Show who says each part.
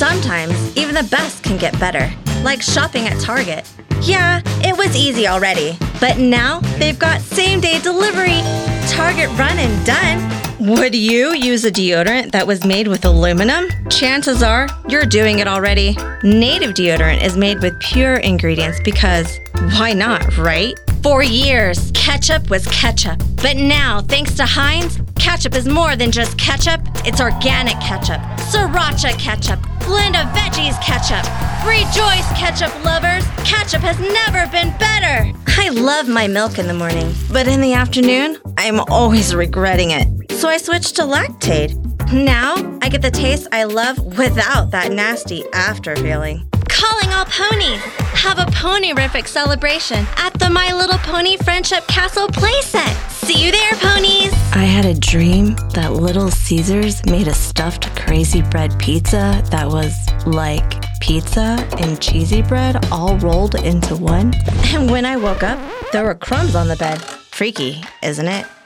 Speaker 1: Sometimes, even the best can get better, like shopping at Target. Yeah, it was easy already, but now they've got same-day delivery. Target run and done. Would you use a deodorant that was made with aluminum? Chances are you're doing it already. Native deodorant is made with pure ingredients because why not, right? For years, ketchup was ketchup. But now, thanks to Heinz, ketchup is more than just ketchup. It's organic ketchup, sriracha ketchup, blend of veggies ketchup. Rejoice, ketchup lovers! Ketchup has never been better! I love my milk in the morning, but in the afternoon, I'm always regretting it. So I switched to Lactaid. Now, I get the taste I love without that nasty after feeling. Calling all ponies! Have a pony-rific celebration at the My Little Pony Friendship Castle playset. See you there, ponies! I had a dream that Little Caesars made a stuffed crazy bread pizza that was like pizza and cheesy bread all rolled into one. And when I woke up, there were crumbs on the bed. Freaky, isn't it?